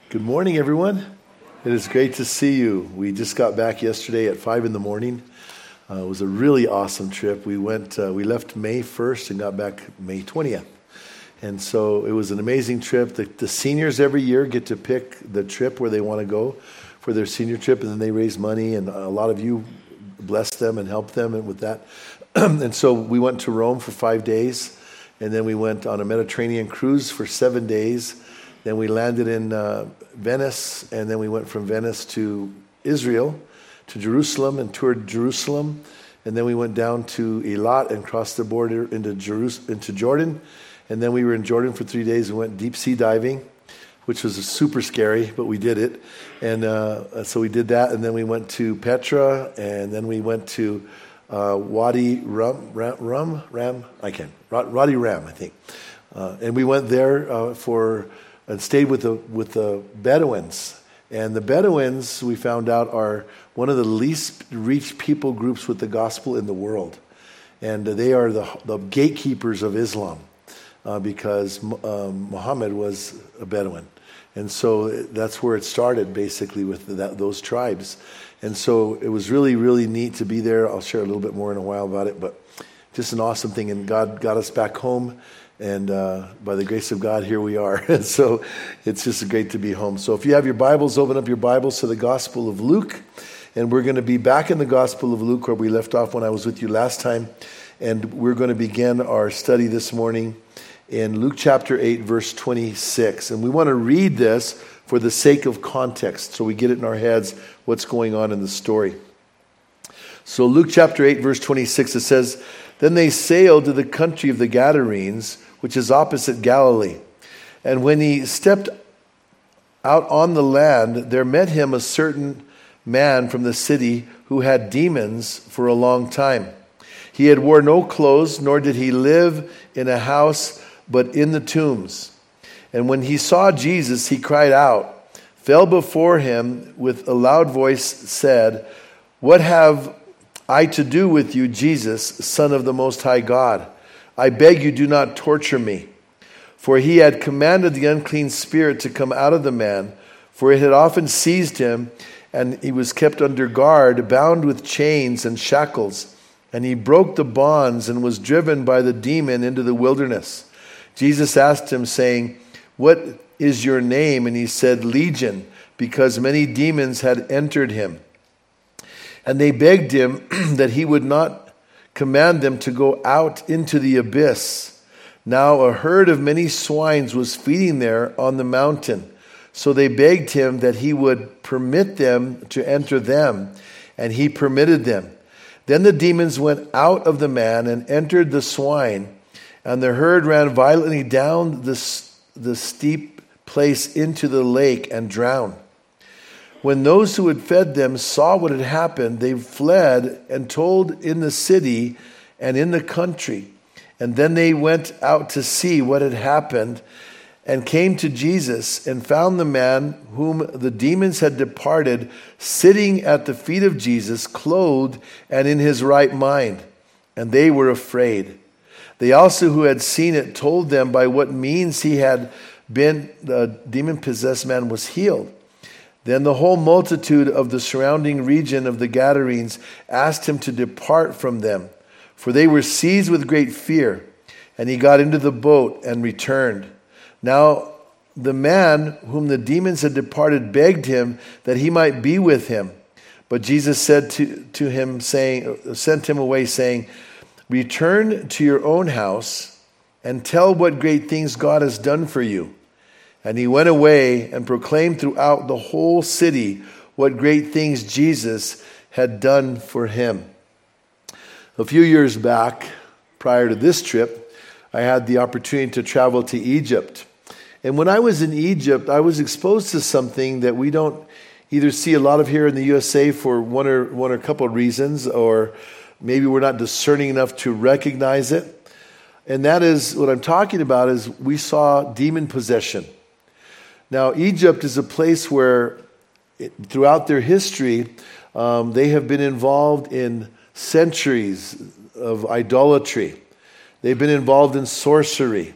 Good morning, everyone. It is great to see you. We just got back yesterday at 5 in the morning. It was a really awesome trip. We left May 1st and got back May 20th. And so it was an amazing trip. The seniors every year get to pick the trip where they want to go for their senior trip, and then they raise money, and a lot of you bless them and help them with that. And so we went to Rome for 5 days, and then we went on a Mediterranean cruise for 7 days. Then we landed in Venice, and then we went from Venice to Israel, to Jerusalem, and toured Jerusalem. And then we went down to Eilat and crossed the border into Jordan. And then we were in Jordan for 3 days and went deep sea diving, which was super scary, but we did it. And so we did that, and then we went to Petra, and then we went to Wadi Rum, I think. And we went there and stayed with the Bedouins. And the Bedouins, we found out, are one of the least reached people groups with the gospel in the world. And they are the gatekeepers of Islam because Muhammad was a Bedouin. And so that's where it started, basically, with those tribes. And so it was really, really neat to be there. I'll share a little bit more in a while about it, but just an awesome thing. And God got us back home. And by the grace of God, here we are. And so it's just great to be home. So if you have your Bibles, open up your Bibles to the Gospel of Luke. And we're going to be back in the Gospel of Luke where we left off when I was with you last time. And we're going to begin our study this morning in Luke chapter 8, verse 26. And we want to read this for the sake of context, so we get it in our heads what's going on in the story. So Luke chapter 8, verse 26, it says, "Then they sailed to the country of the Gadarenes, which is opposite Galilee. And when he stepped out on the land, there met him a certain man from the city who had demons for a long time. He had wore no clothes, nor did he live in a house, but in the tombs. And when he saw Jesus, he cried out, fell before him with a loud voice, said, 'What have I to do with you, Jesus, Son of the Most High God? I beg you, do not torture me.' For he had commanded the unclean spirit to come out of the man, for it had often seized him, and he was kept under guard, bound with chains and shackles. And he broke the bonds and was driven by the demon into the wilderness. Jesus asked him, saying, 'What is your name?' And he said, 'Legion,' because many demons had entered him. And they begged him that he would not command them to go out into the abyss. Now a herd of many swines was feeding there on the mountain. So they begged him that he would permit them to enter them, and he permitted them. Then the demons went out of the man and entered the swine, and the herd ran violently down the steep place into the lake and drowned. When those who had fed them saw what had happened, they fled and told in the city and in the country. And then they went out to see what had happened and came to Jesus and found the man whom the demons had departed sitting at the feet of Jesus, clothed and in his right mind. And they were afraid. They also who had seen it told them by what means he had been, the demon-possessed man was healed. Then the whole multitude of the surrounding region of the Gadarenes asked him to depart from them, for they were seized with great fear. And he got into the boat and returned. Now the man whom the demons had departed begged him that he might be with him. But Jesus said to him, sent him away, saying, 'Return to your own house and tell what great things God has done for you.' And he went away and proclaimed throughout the whole city what great things Jesus had done for him." A few years back, prior to this trip, I had the opportunity to travel to Egypt. And when I was in Egypt, I was exposed to something that we don't either see a lot of here in the USA for one or a couple of reasons, or maybe we're not discerning enough to recognize it. And that is, what I'm talking about is we saw demon possession. Now, Egypt is a place where throughout their history, they have been involved in centuries of idolatry. They've been involved in sorcery.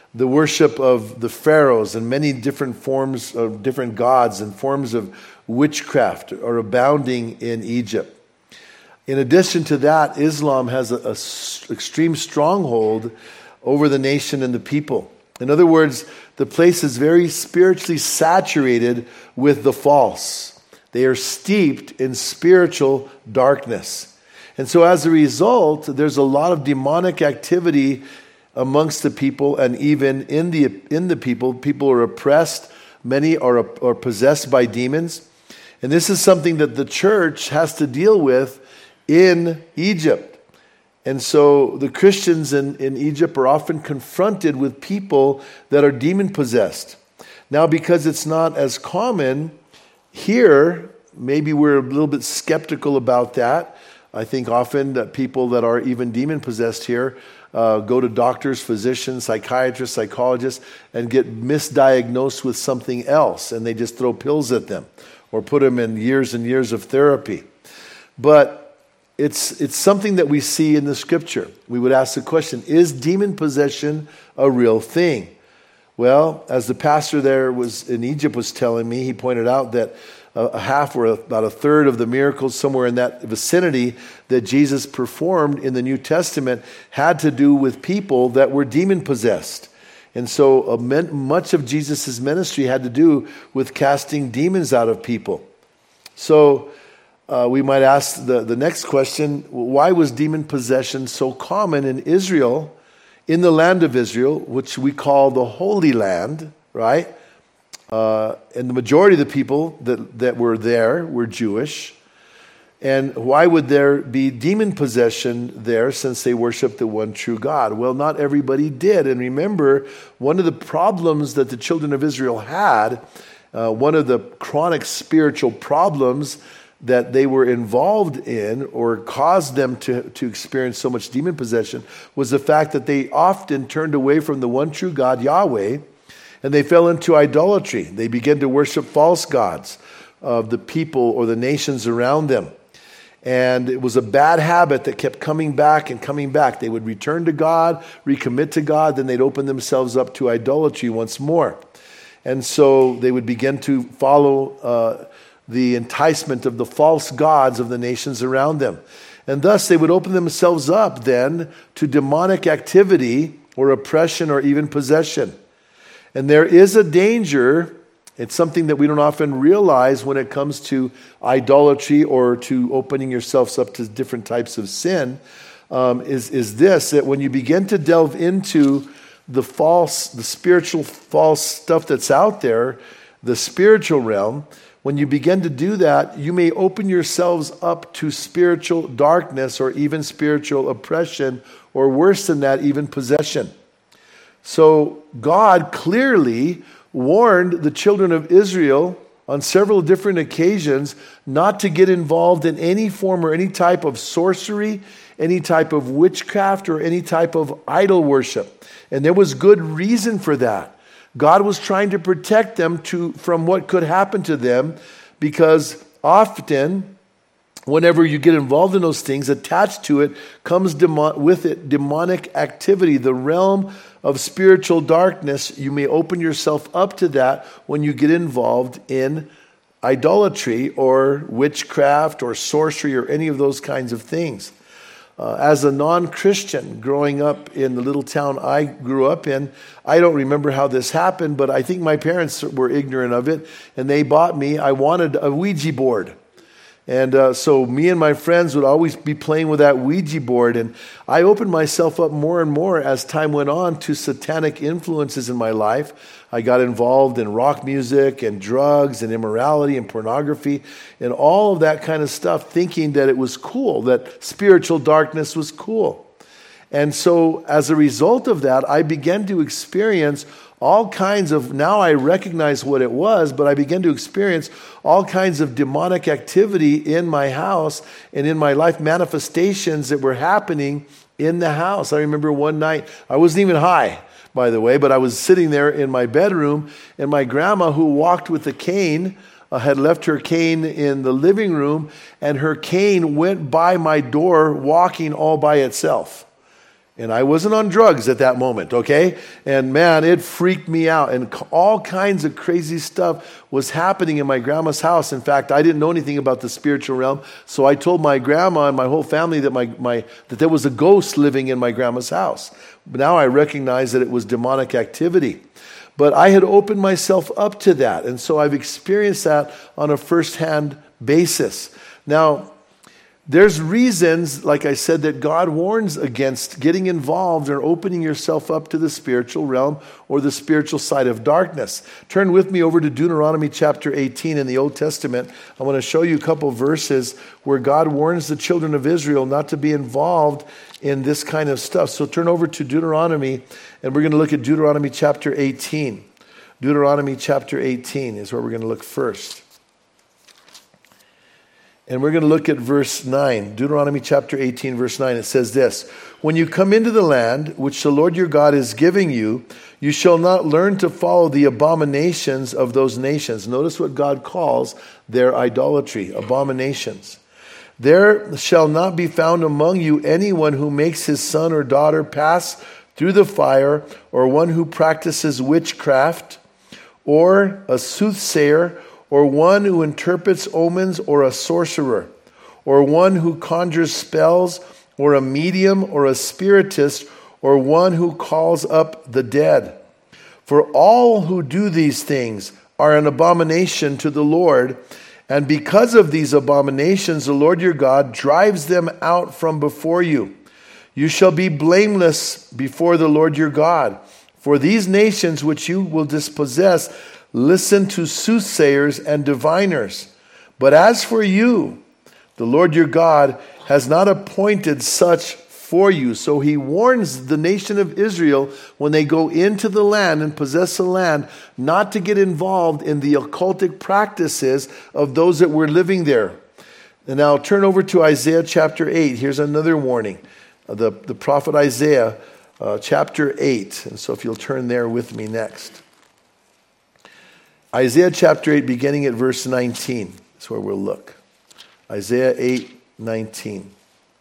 The worship of the pharaohs and many different forms of different gods and forms of witchcraft are abounding in Egypt. In addition to that, Islam has an extreme stronghold over the nation and the people. In other words, the place is very spiritually saturated with the false. They are steeped in spiritual darkness. And so as a result, there's a lot of demonic activity amongst the people, and even in the people. People are oppressed. Many are possessed by demons. And this is something that the church has to deal with in Egypt. And so the Christians in Egypt are often confronted with people that are demon-possessed. Now, because it's not as common here, maybe we're a little bit skeptical about that. I think often that people that are even demon-possessed here go to doctors, physicians, psychiatrists, psychologists, and get misdiagnosed with something else, and they just throw pills at them or put them in years and years of therapy. But it's something that we see in the Scripture. We would ask the question, is demon possession a real thing? Well, as the pastor there was in Egypt was telling me, he pointed out that a half or about a third of the miracles somewhere in that vicinity that Jesus performed in the New Testament had to do with people that were demon-possessed. And so much of Jesus' ministry had to do with casting demons out of people. So we might ask the next question, why was demon possession so common in Israel, in the land of Israel, which we call the Holy Land, right? And the majority of the people that were there were Jewish. And why would there be demon possession there since they worshiped the one true God? Well, not everybody did. And remember, one of the problems that the children of Israel had, one of the chronic spiritual problems that they were involved in or caused them to experience so much demon possession was the fact that they often turned away from the one true God, Yahweh, and they fell into idolatry. They began to worship false gods of the people or the nations around them. And it was a bad habit that kept coming back and coming back. They would return to God, recommit to God, then they'd open themselves up to idolatry once more. And so they would begin to follow the enticement of the false gods of the nations around them. And thus they would open themselves up then to demonic activity or oppression or even possession. And there is a danger, it's something that we don't often realize when it comes to idolatry or to opening yourselves up to different types of sin, is this, that when you begin to delve into the spiritual false stuff that's out there, the spiritual realm, when you begin to do that, you may open yourselves up to spiritual darkness or even spiritual oppression, or worse than that, even possession. So God clearly warned the children of Israel on several different occasions not to get involved in any form or any type of sorcery, any type of witchcraft, or any type of idol worship. And there was good reason for that. God was trying to protect them from what could happen to them, because often, whenever you get involved in those things, attached to it comes with it demonic activity, the realm of spiritual darkness. You may open yourself up to that when you get involved in idolatry or witchcraft or sorcery or any of those kinds of things. As a non-Christian growing up in the little town I grew up in, I don't remember how this happened, but I think my parents were ignorant of it, and they bought me, I wanted a Ouija board. And so me and my friends would always be playing with that Ouija board, and I opened myself up more and more as time went on to satanic influences in my life. I got involved in rock music and drugs and immorality and pornography and all of that kind of stuff, thinking that it was cool, that spiritual darkness was cool. And so as a result of that, I began to experience all kinds of, now I recognize what it was, but I began to experience all kinds of demonic activity in my house and in my life, manifestations that were happening in the house. I remember one night, I wasn't even high, by the way, but I was sitting there in my bedroom, and my grandma, who walked with a cane, had left her cane in the living room, and her cane went by my door walking all by itself. And I wasn't on drugs at that moment, okay? And man, it freaked me out. And all kinds of crazy stuff was happening in my grandma's house. In fact, I didn't know anything about the spiritual realm. So I told my grandma and my whole family that that there was a ghost living in my grandma's house. But now I recognize that it was demonic activity. But I had opened myself up to that. And so I've experienced that on a firsthand basis. Now, there's reasons, like I said, that God warns against getting involved or opening yourself up to the spiritual realm or the spiritual side of darkness. Turn with me over to Deuteronomy chapter 18 in the Old Testament. I want to show you a couple verses where God warns the children of Israel not to be involved in this kind of stuff. So turn over to Deuteronomy, and we're going to look at Deuteronomy chapter 18. Deuteronomy chapter 18 is where we're going to look first. And we're going to look at verse 9. Deuteronomy chapter 18, verse 9. It says this: "When you come into the land which the Lord your God is giving you, you shall not learn to follow the abominations of those nations." Notice what God calls their idolatry, abominations. "There shall not be found among you anyone who makes his son or daughter pass through the fire, or one who practices witchcraft, or a soothsayer, or one who interprets omens, or a sorcerer, or one who conjures spells, or a medium, or a spiritist, or one who calls up the dead. For all who do these things are an abomination to the Lord, and because of these abominations the Lord your God drives them out from before you. You shall be blameless before the Lord your God. For these nations which you will dispossess listen to soothsayers and diviners. But as for you, the Lord your God has not appointed such for you." So he warns the nation of Israel when they go into the land and possess the land not to get involved in the occultic practices of those that were living there. And now turn over to Isaiah chapter 8. Here's another warning. The prophet Isaiah chapter 8. And so if you'll turn there with me next. Isaiah chapter 8, beginning at verse 19. That's where we'll look. Isaiah 8:19.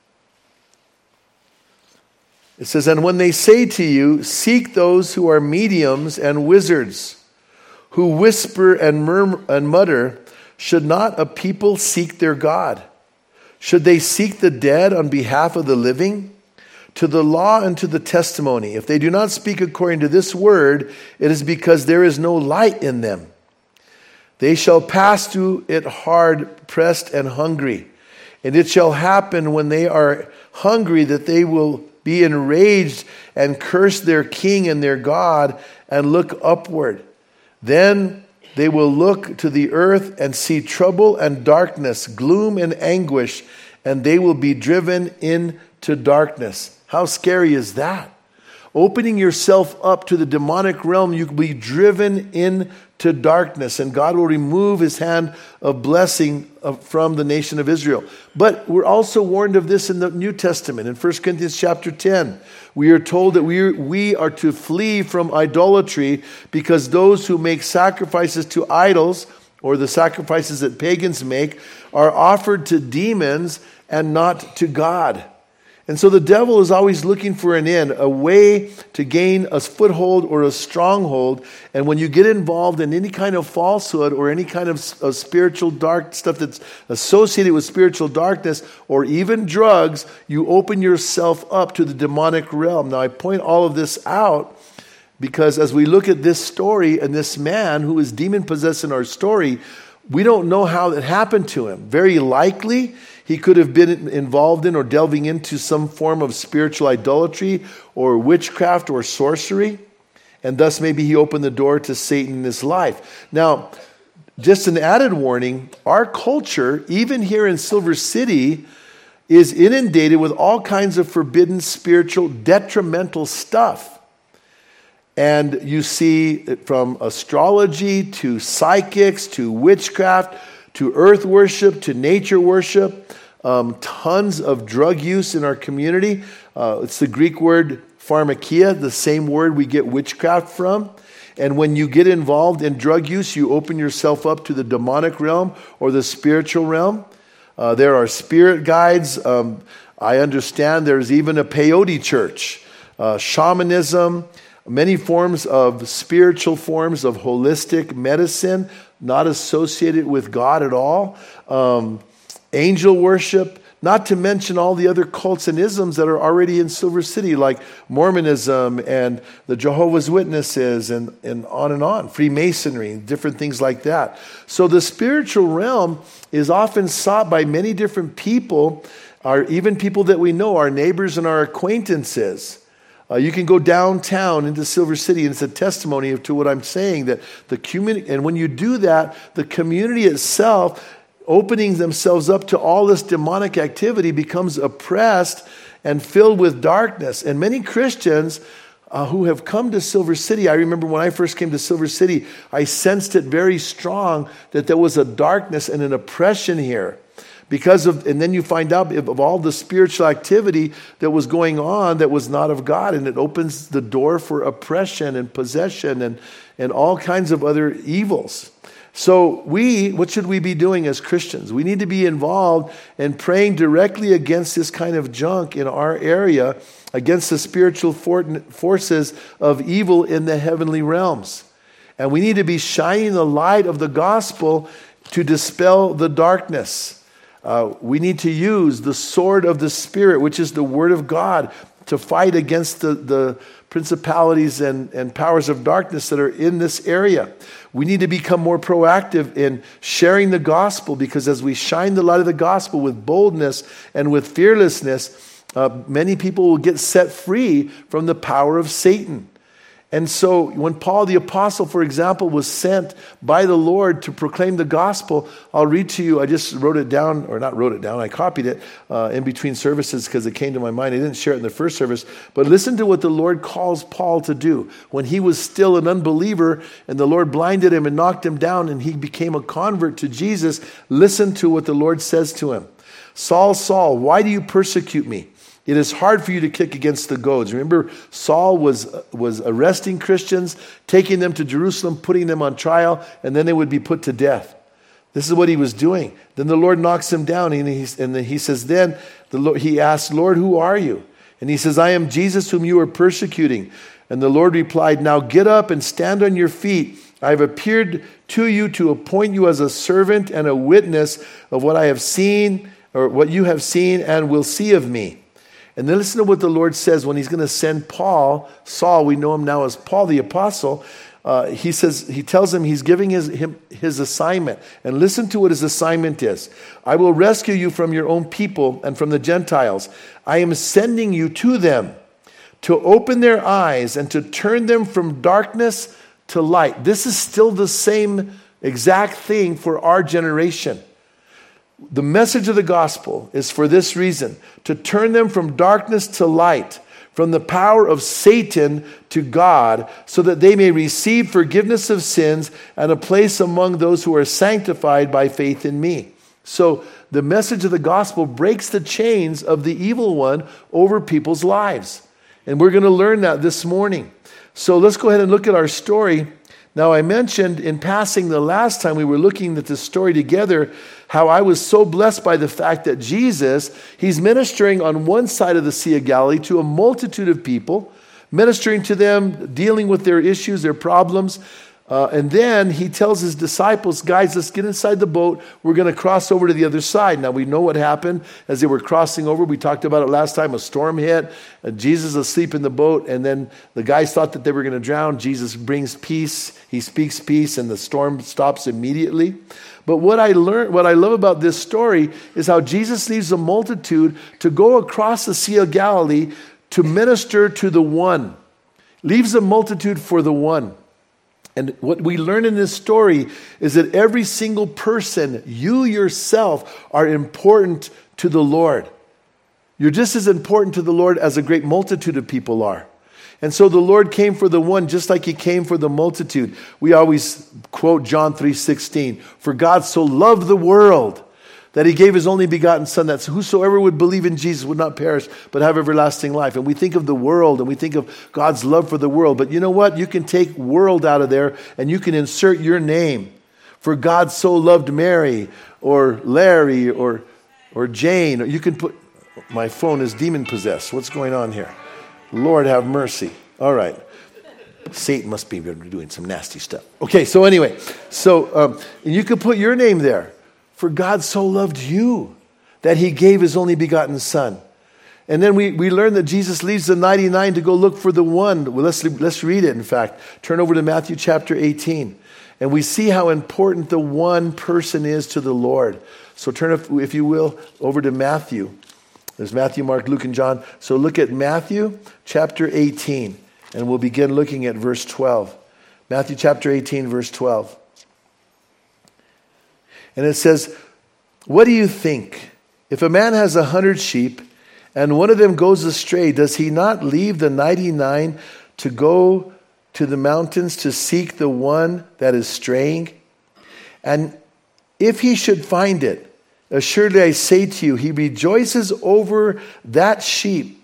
It says, "And when they say to you, seek those who are mediums and wizards, who whisper and murmur and mutter, should not a people seek their God? Should they seek the dead on behalf of the living? To the law and to the testimony. If they do not speak according to this word, it is because there is no light in them. They shall pass through it hard, pressed, and hungry. And it shall happen when they are hungry that they will be enraged and curse their king and their God and look upward. Then they will look to the earth and see trouble and darkness, gloom and anguish, and they will be driven into darkness." How scary is that? Opening yourself up to the demonic realm, you can be driven into darkness, and God will remove his hand of blessing from the nation of Israel. But we're also warned of this in the New Testament. In 1 Corinthians chapter 10, we are told that we are to flee from idolatry, because those who make sacrifices to idols, or the sacrifices that pagans make, are offered to demons and not to God. And so the devil is always looking for an in, a way to gain a foothold or a stronghold. And when you get involved in any kind of falsehood or any kind of spiritual dark stuff that's associated with spiritual darkness, or even drugs, you open yourself up to the demonic realm. Now I point all of this out because as we look at this story and this man who is demon-possessed in our story, we don't know how it happened to him. Very likely, he could have been involved in or delving into some form of spiritual idolatry or witchcraft or sorcery. And thus maybe he opened the door to Satan in his life. Now, just an added warning, our culture, even here in Silver City, is inundated with all kinds of forbidden spiritual detrimental stuff. And you see from astrology to psychics to witchcraft to earth worship to nature worship, tons of drug use in our community. It's the Greek word pharmakia, the same word we get witchcraft from. And when you get involved in drug use, you open yourself up to the demonic realm or the spiritual realm. There are spirit guides. I understand there's even a peyote church. shamanism, many forms of spiritual forms of holistic medicine, not associated with God at all, angel worship, not to mention all the other cults and isms that are already in Silver City, like Mormonism and the Jehovah's Witnesses and on, Freemasonry, different things like that. So the spiritual realm is often sought by many different people, even people that we know, our neighbors and our acquaintances. You can go downtown into Silver City, and it's a testimony to what I'm saying, that the community, and when you do that, the community itself, opening themselves up to all this demonic activity, becomes oppressed and filled with darkness. And many Christians who have come to Silver City, I remember when I first came to Silver City, I sensed it very strong that there was a darkness and an oppression here. And then you find out of all the spiritual activity that was going on that was not of God, and it opens the door for oppression and possession and all kinds of other evils. So what should we be doing as Christians? We need to be involved in praying directly against this kind of junk in our area, against the spiritual forces of evil in the heavenly realms. And we need to be shining the light of the gospel to dispel the darkness. We need to use the sword of the Spirit, which is the Word of God, to fight against the principalities and powers of darkness that are in this area. We need to become more proactive in sharing the gospel, because as we shine the light of the gospel with boldness and with fearlessness, many people will get set free from the power of Satan. And so when Paul the Apostle, for example, was sent by the Lord to proclaim the gospel, I'll read to you, I just wrote it down, or not wrote it down, I copied it in between services because it came to my mind. I didn't share it in the first service, but listen to what the Lord calls Paul to do. When he was still an unbeliever and the Lord blinded him and knocked him down and he became a convert to Jesus, listen to what the Lord says to him. Saul, Saul, why do you persecute me? It is hard for you to kick against the goads. Remember, Saul was arresting Christians, taking them to Jerusalem, putting them on trial, and then they would be put to death. This is what he was doing. Then the Lord knocks him down, and he says, he asks, Lord, who are you? And he says, I am Jesus whom you are persecuting. And the Lord replied, now get up and stand on your feet. I have appeared to you to appoint you as a servant and a witness of what I have seen, or what you have seen and will see of me. And then listen to what the Lord says when he's going to send Paul, Saul, we know him now as Paul the Apostle. He tells him he's giving his assignment. And listen to what his assignment is. I will rescue you from your own people and from the Gentiles. I am sending you to them to open their eyes and to turn them from darkness to light. This is still the same exact thing for our generation. The message of the gospel is for this reason, to turn them from darkness to light, from the power of Satan to God, so that they may receive forgiveness of sins and a place among those who are sanctified by faith in me. So the message of the gospel breaks the chains of the evil one over people's lives. And we're going to learn that this morning. So let's go ahead and look at our story. Now, I mentioned in passing the last time we were looking at this story together, how I was so blessed by the fact that Jesus, he's ministering on one side of the Sea of Galilee to a multitude of people, ministering to them, dealing with their issues, their problems. And then he tells his disciples, guys, let's get inside the boat. We're going to cross over to the other side. Now, we know what happened as they were crossing over. We talked about it last time. A storm hit. Jesus asleep in the boat. And then the guys thought that they were going to drown. Jesus brings peace. He speaks peace, and the storm stops immediately. But what I love about this story is how Jesus leaves a multitude to go across the Sea of Galilee to minister to the one. Leaves a multitude for the one. And what we learn in this story is that every single person, you yourself, are important to the Lord. You're just as important to the Lord as a great multitude of people are. And so the Lord came for the one just like he came for the multitude. We always quote John 3:16. For God so loved the world that he gave his only begotten son, that whosoever would believe in Jesus would not perish, but have everlasting life. And we think of the world, and we think of God's love for the world. But you know what? You can take world out of there, and you can insert your name. For God so loved Mary, or Larry, or Jane. Or you can put, my phone is demon possessed. What's going on here? Lord have mercy. All right. Satan must be doing some nasty stuff. Okay, so anyway. And you could put your name there. For God so loved you that he gave his only begotten son. And then we learn that Jesus leaves the 99 to go look for the one. Well, let's read it, in fact. Turn over to Matthew chapter 18. And we see how important the one person is to the Lord. So turn, if you will, over to Matthew. There's Matthew, Mark, Luke, and John. So look at Matthew chapter 18. And we'll begin looking at verse 12. Matthew chapter 18, verse 12. And it says, what do you think? If a man has 100 sheep, and one of them goes astray, does he not leave the 99 to go to the mountains to seek the one that is straying? And if he should find it, assuredly I say to you, he rejoices over that sheep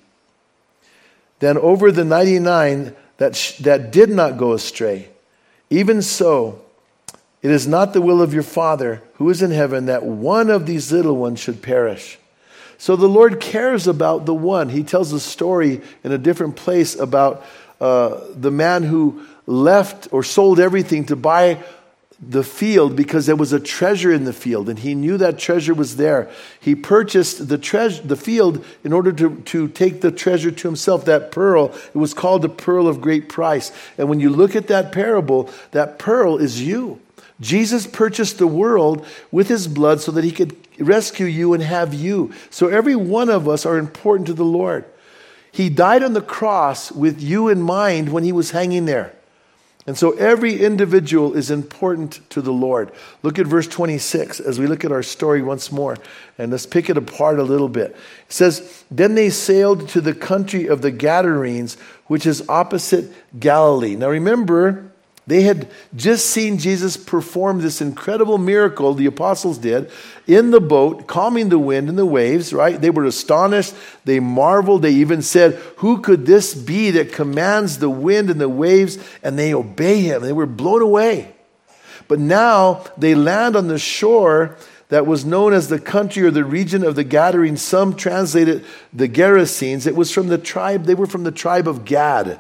than over the 99 that did not go astray. Even so, it is not the will of your Father who is in heaven that one of these little ones should perish. So the Lord cares about the one. He tells a story in a different place about the man who left or sold everything to buy the field because there was a treasure in the field, and he knew that treasure was there. He purchased the field in order to take the treasure to himself, that pearl. It was called the pearl of great price. And when you look at that parable, that pearl is you. Jesus purchased the world with his blood so that he could rescue you and have you. So every one of us are important to the Lord. He died on the cross with you in mind when he was hanging there. And so every individual is important to the Lord. Look at verse 26 as we look at our story once more. And let's pick it apart a little bit. It says, then they sailed to the country of the Gadarenes, which is opposite Galilee. Now remember, they had just seen Jesus perform this incredible miracle, the apostles did, in the boat, calming the wind and the waves, right? They were astonished. They marveled. They even said, who could this be that commands the wind and the waves? And they obey him. They were blown away. But now they land on the shore that was known as the country or the region of the Gadarenes. Some translated the Gerasenes. It was from the tribe, they were from the tribe of Gad.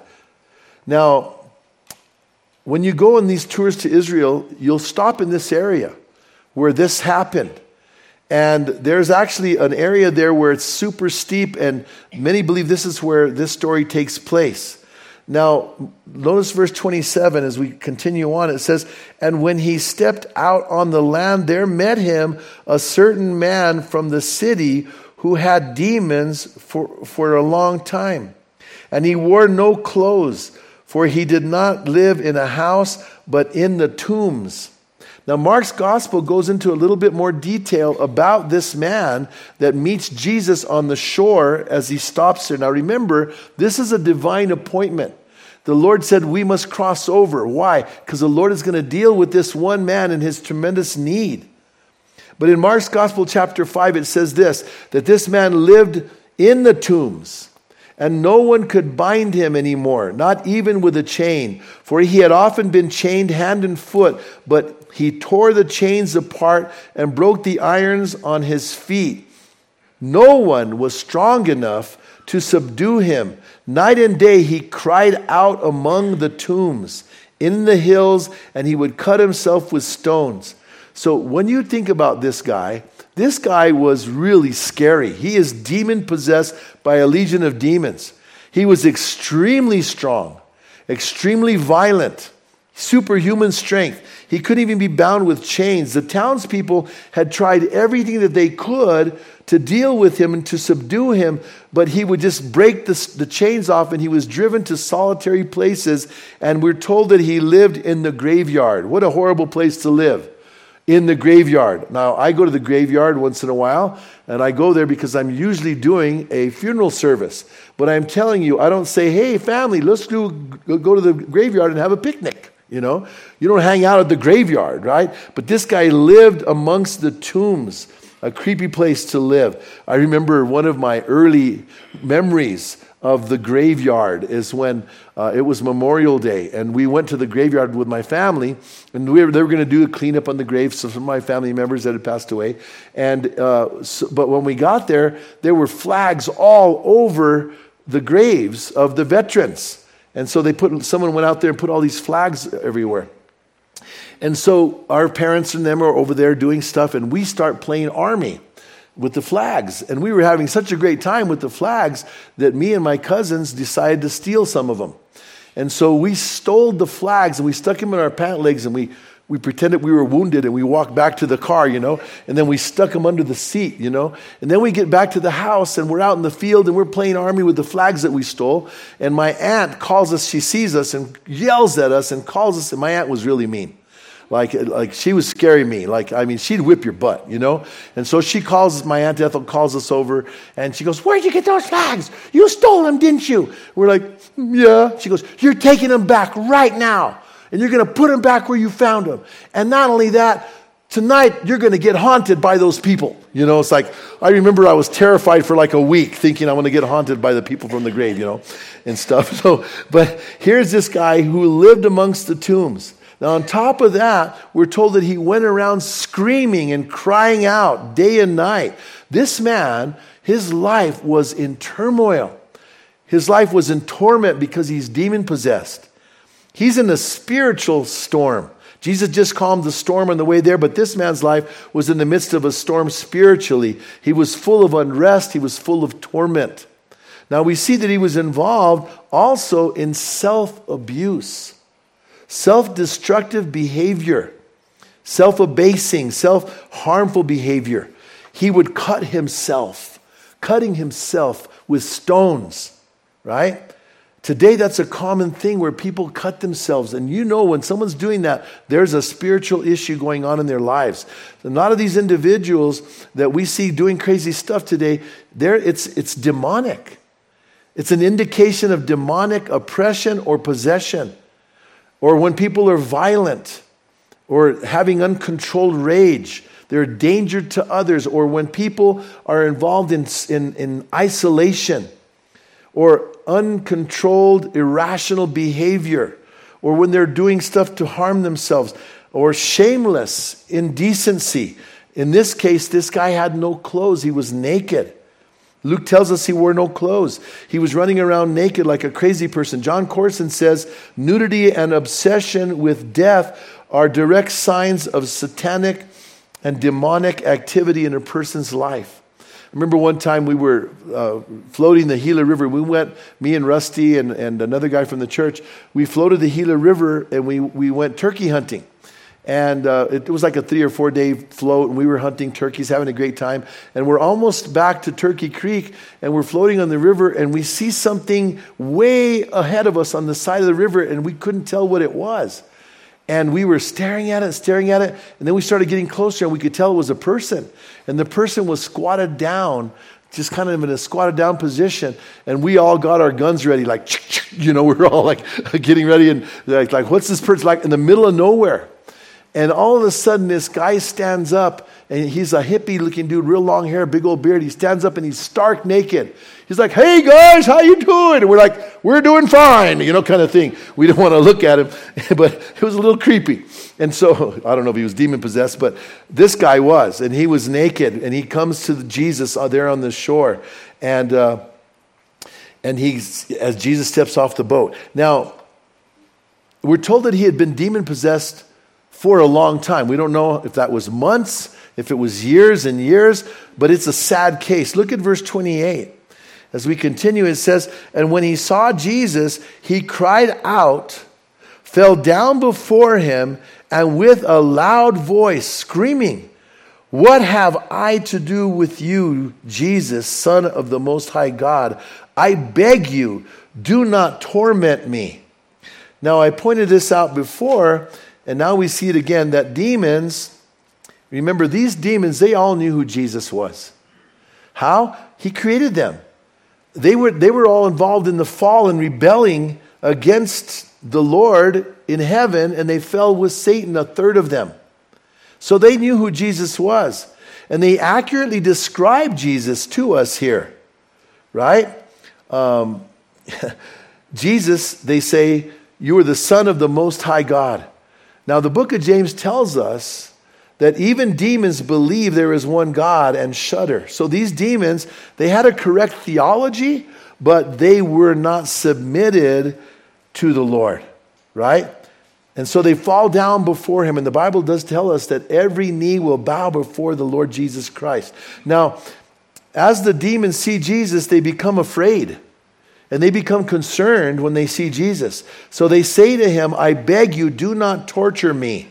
Now, when you go on these tours to Israel, you'll stop in this area where this happened. And there's actually an area there where it's super steep, and many believe this is where this story takes place. Now, notice verse 27 as we continue on. It says, and when he stepped out on the land, there met him a certain man from the city who had demons for a long time. And he wore no clothes, for he did not live in a house, but in the tombs. Now, Mark's gospel goes into a little bit more detail about this man that meets Jesus on the shore as he stops there. Now, remember, this is a divine appointment. The Lord said we must cross over. Why? Because the Lord is going to deal with this one man and his tremendous need. But in Mark's gospel, chapter 5, it says this, that this man lived in the tombs. And no one could bind him anymore, not even with a chain. For he had often been chained hand and foot, but he tore the chains apart and broke the irons on his feet. No one was strong enough to subdue him. Night and day he cried out among the tombs, in the hills, and he would cut himself with stones. So when you think about this guy was really scary. He is demon-possessed by a legion of demons. He was extremely strong, extremely violent, superhuman strength. He couldn't even be bound with chains. The townspeople had tried everything that they could to deal with him and to subdue him, but he would just break the chains off, and he was driven to solitary places, and we're told that he lived in the graveyard. What a horrible place to live. In the graveyard. Now, I go to the graveyard once in a while, and I go there because I'm usually doing a funeral service. But I'm telling you, I don't say, hey, family, let's go to the graveyard and have a picnic. You know, you don't hang out at the graveyard, right? But this guy lived amongst the tombs, a creepy place to live. I remember one of my early memories of the graveyard is when it was Memorial Day, and we went to the graveyard with my family, and they were going to do a cleanup on the graves of some of my family members that had passed away. And but when we got there were flags all over the graves of the veterans. And so someone went out there and put all these flags everywhere. And so our parents and them are over there doing stuff, and we start playing army with the flags. And we were having such a great time with the flags that me and my cousins decided to steal some of them. And so we stole the flags and we stuck them in our pant legs, and we pretended we were wounded, and we walked back to the car, and then we stuck them under the seat, and then we get back to the house and we're out in the field and we're playing army with the flags that we stole. And my aunt calls us, she sees us and yells at us and calls us, and my aunt was really mean. Like she was scary mean. She'd whip your butt, And so my Aunt Ethel calls us over, and she goes, "Where'd you get those flags? You stole them, didn't you?" We're like, "Yeah." She goes, "You're taking them back right now, and you're going to put them back where you found them. And not only that, tonight you're going to get haunted by those people." It's like, I remember I was terrified for like a week, thinking I'm going to get haunted by the people from the grave, and stuff. So, but here's this guy who lived amongst the tombs. Now, on top of that, we're told that he went around screaming and crying out day and night. This man, his life was in turmoil. His life was in torment because he's demon-possessed. He's in a spiritual storm. Jesus just calmed the storm on the way there, but this man's life was in the midst of a storm spiritually. He was full of unrest. He was full of torment. Now, we see that he was involved also in self-abuse. Self-destructive behavior, self-abasing, self-harmful behavior. He would cutting himself with stones, right? Today, that's a common thing where people cut themselves. And when someone's doing that, there's a spiritual issue going on in their lives. A lot of these individuals that we see doing crazy stuff today, it's demonic. It's an indication of demonic oppression or possession. Or when people are violent or having uncontrolled rage, they're a danger to others. Or when people are involved in isolation or uncontrolled, irrational behavior, or when they're doing stuff to harm themselves, or shameless indecency. In this case, this guy had no clothes. He was naked. Luke tells us he wore no clothes. He was running around naked like a crazy person. John Corson says, nudity and obsession with death are direct signs of satanic and demonic activity in a person's life. I remember one time we were floating the Gila River. We went, me and Rusty and another guy from the church, we floated the Gila River and we went turkey hunting. And it was like a 3 or 4 day float, and we were hunting turkeys, having a great time. And we're almost back to Turkey Creek, and we're floating on the river, and we see something way ahead of us on the side of the river, and we couldn't tell what it was. And we were staring at it, and then we started getting closer, and we could tell it was a person. And the person was squatted down, just kind of in a squatted down position, and we all got our guns ready, like, we're all like getting ready, and like what's this person like in the middle of nowhere? And all of a sudden, this guy stands up, and he's a hippie-looking dude, real long hair, big old beard. He stands up, and he's stark naked. He's like, "Hey, guys, how you doing?" And we're like, "We're doing fine," kind of thing. We didn't want to look at him, but it was a little creepy. And so, I don't know if he was demon-possessed, but this guy was, and he was naked, and he comes to Jesus there on the shore, and as Jesus steps off the boat. Now, we're told that he had been demon-possessed for a long time. We don't know if that was months, if it was years and years, but it's a sad case. Look at verse 28. As we continue, it says, "And when he saw Jesus, he cried out, fell down before him, and with a loud voice, screaming, 'What have I to do with you, Jesus, Son of the Most High God? I beg you, do not torment me.'" Now, I pointed this out before, and now we see it again, that demons, remember these demons, they all knew who Jesus was. How? He created them. They were all involved in the fall and rebelling against the Lord in heaven, and they fell with Satan, a third of them. So they knew who Jesus was. And they accurately describe Jesus to us here, right? Jesus, they say, "You are the Son of the Most High God." Now, the book of James tells us that even demons believe there is one God and shudder. So these demons, they had a correct theology, but they were not submitted to the Lord, right? And so they fall down before him. And the Bible does tell us that every knee will bow before the Lord Jesus Christ. Now, as the demons see Jesus, they become afraid. And they become concerned when they see Jesus. So they say to him, I beg you, do not torture me.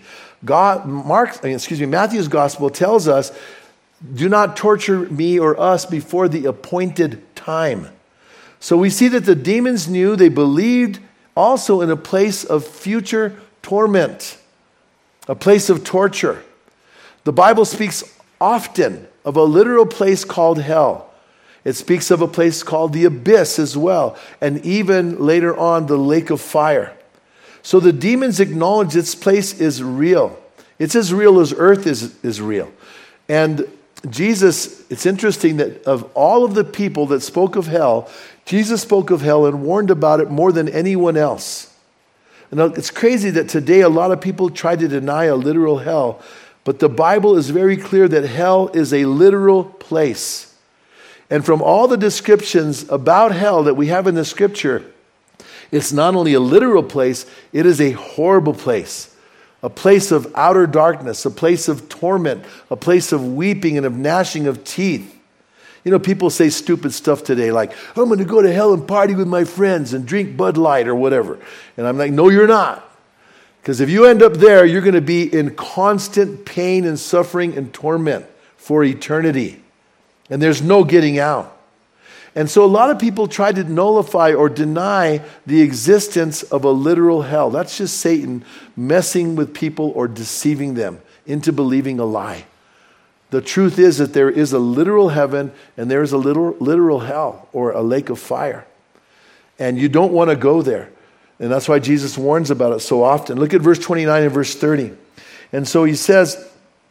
Matthew's gospel tells us, do not torture me or us before the appointed time. So we see that the demons knew, they believed also in a place of future torment, a place of torture. The Bible speaks often of a literal place called hell. It speaks of a place called the abyss as well, and even later on, the lake of fire. So the demons acknowledge this place is real. It's as real as earth is real. And Jesus, it's interesting that of all of the people that spoke of hell, Jesus spoke of hell and warned about it more than anyone else. And it's crazy that today a lot of people try to deny a literal hell, but the Bible is very clear that hell is a literal place. And from all the descriptions about hell that we have in the scripture, it's not only a literal place, it is a horrible place. A place of outer darkness, a place of torment, a place of weeping and of gnashing of teeth. You know, people say stupid stuff today like, I'm going to go to hell and party with my friends and drink Bud Light or whatever. And I'm like, no, you're not. Because if you end up there, you're going to be in constant pain and suffering and torment for eternity. And there's no getting out. And so a lot of people try to nullify or deny the existence of a literal hell. That's just Satan messing with people or deceiving them into believing a lie. The truth is that there is a literal heaven and there is a literal hell or a lake of fire. And you don't want to go there. And that's why Jesus warns about it so often. Look at verse 29 and verse 30. And so he says,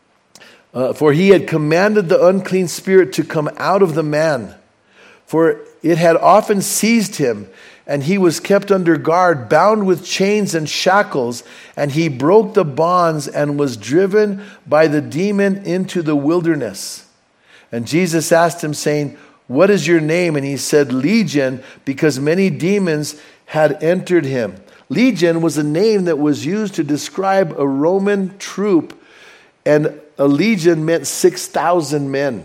for he had commanded the unclean spirit to come out of the man. For it had often seized him, and he was kept under guard, bound with chains and shackles, and he broke the bonds and was driven by the demon into the wilderness. And Jesus asked him, saying, what is your name? And he said, Legion, because many demons had entered him. Legion was a name that was used to describe a Roman troop, and a legion meant 6,000 men.